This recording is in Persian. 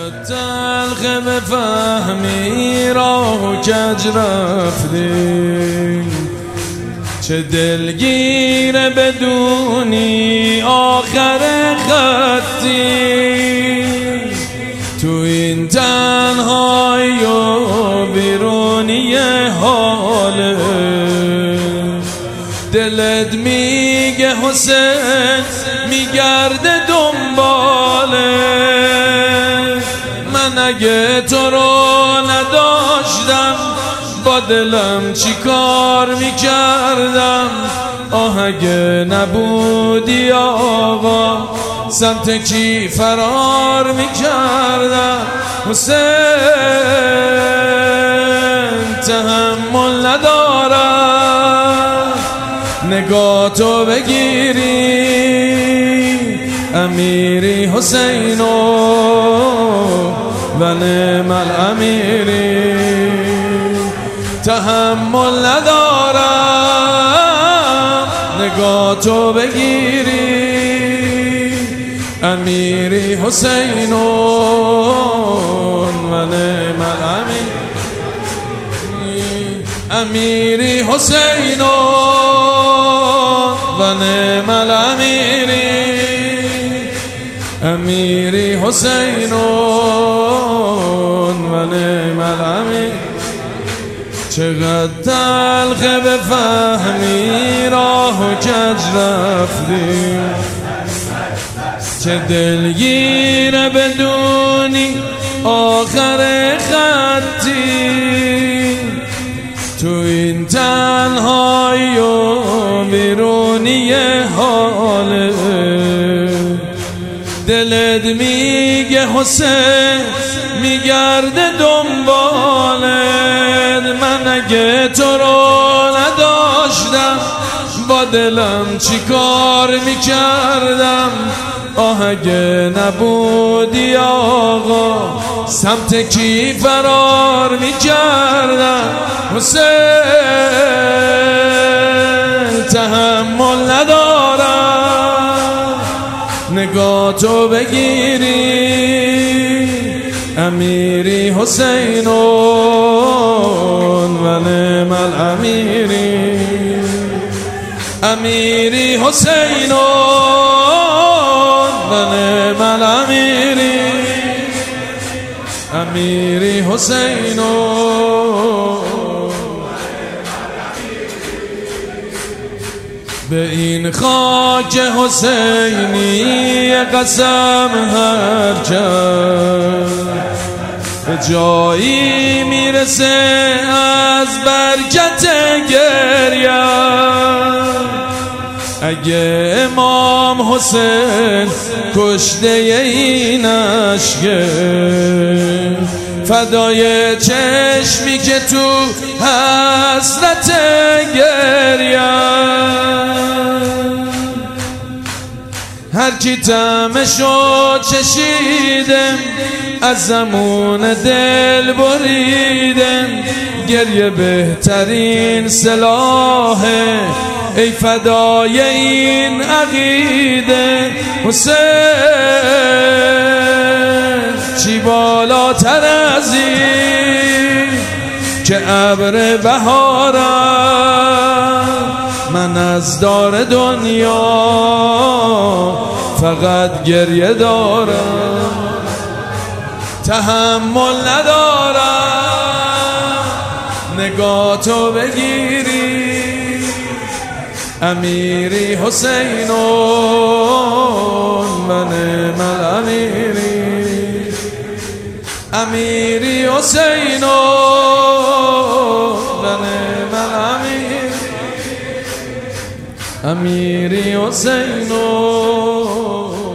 تلخ بفهمی راه و کج رفتی، چه دلگیر بدونی آخر خطی. تو این تنهایی و بیرونی حاله، دلت میگه حسین میگرده دنباله. من اگه تو رو نداشتم با دلم چی کار میکردم؟ آه اگه نبودی آقا سمت کی فرار میکردم؟ حسین تحمل ندارم نگاه تو بگیری امیری حسینو و نعم الامیری. تحمل ندارم نگاه تو بگیری امیری حسینو و نعم الامیری. امیری حسینو و نعم الامیری. امیری حسینو و نعم الامیری. چقدر تلخ بفهمی راه و کج رفتی، چه دلگیر بدونی آخر خطی. تو این تنهایی و بیرونی حاله، دلت میگه حسین میگرده دنبالت. من اگه تو رو نداشتم با دلم چی کار میکردم؟ آه اگه نبودی آقا سمت کی فرار میکردم؟ حسین تحمل ندارم نگاه تو بگیری امیری حسینو و نعم الامیری. امیری حسینو و نعم الامیری. امیری حسینو. به این خاک حسینی قسم هر کرد، به جایی میرسه از برکت گریه. اگه امام حسین کشته این عشقه، فدای چشمی که تو حسرت گریه. هر کی طعمشو چشیدم از زمون دل بریدم، گریه بهترین سلاحه ای فدای این عقیده. حسین چی بالاتر از این که ابر بهارم؟ من از دار دنیا فقط گریه دارم، تحمل ندارم نگاه تو بگیری امیری حسینو و نعم الامیری. امیری حسینو و نعم الامیری. امیری حسینو